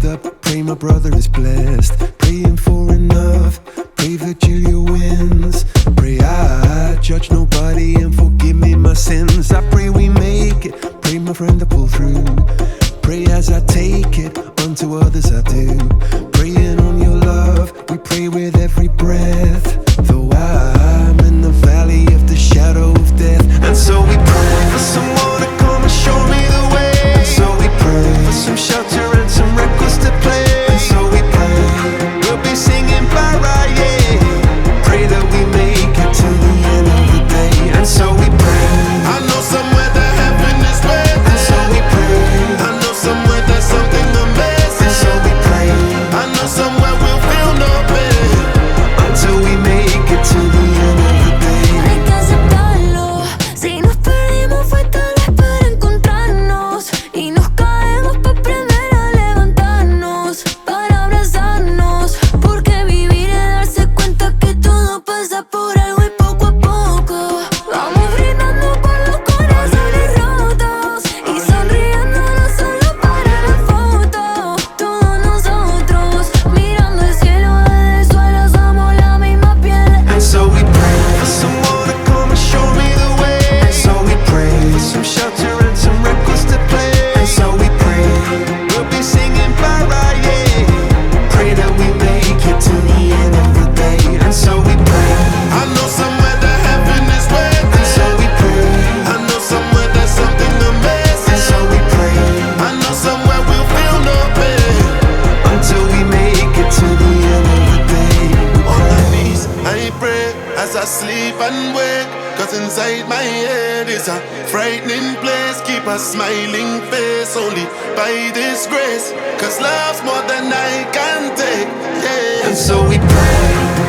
fucked up. Pray my brother is blessed. Praying for enough. Pray Virgilia wins. Pray I judge nobody and forgive me my sins. I pray we make it. Pray my friend to pull through. Pray as I take it, unto others I do. Praying on your love, we pray with every breath. Though I'm in the valley of the shadow of death. And so we pray for someone to come and show me the way. And so we pray for some shelter and some records to play. And so we pray, we'll be singing para, yeah. Pray that we make it to the end of the day. And so we pray, I know somewhere that heaven is waiting. and so we pray, I know somewhere there's something amazing. and so we pray, I know somewhere we'll feel no pain until we make it to the end of the day. Hay que aceptarlo. Si nos perdimos fue tal vez para encontrarnos. Y nos caemos para aprender a levantarnos, para abrazarnos. Porque vivir es darse cuenta que todo pasa por algo y poco a poco vamos brindando por los corazones rotos y sonriendo no solo para la foto. Todos nosotros mirando el cielo desde el suelo somos la misma piel. And so we pray for someone to come and show me the way. And so we pray for some shelter and some records to play. And so we pray, we'll be singing para, yeah. Pray that we make it to the end of the day. And so we pray, I know somewhere that heaven is waiting. and so we pray, I know somewhere there's something amazing. and so we pray, I know somewhere we'll feel no pain until we make it to the end of the day. On my knees, I pray as I sleep and wake. Cause inside my head is a frightening place. Keep a smiling face only by this grace. Cause love's more than I can take. Yeah. And so we pray,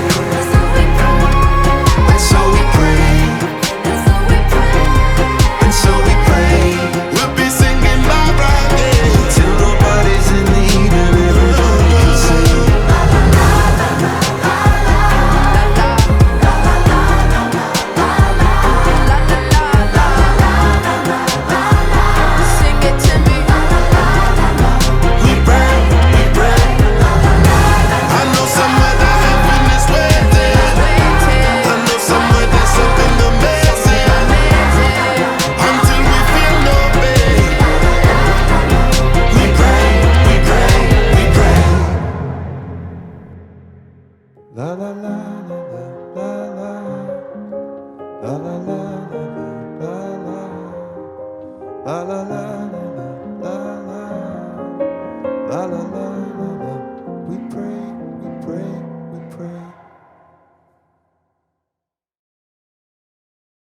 and so we pray, and so we pray, We'll be singing Barbara, yeah. till nobody's in need and everybody can sing. Sing it to me. We pray, we pray. I know somewhere that heaven is waiting. I know somewhere there's something amazing. Until we feel no pain. We pray, we pray, we pray. La la la la la la la la la la la la la la la la.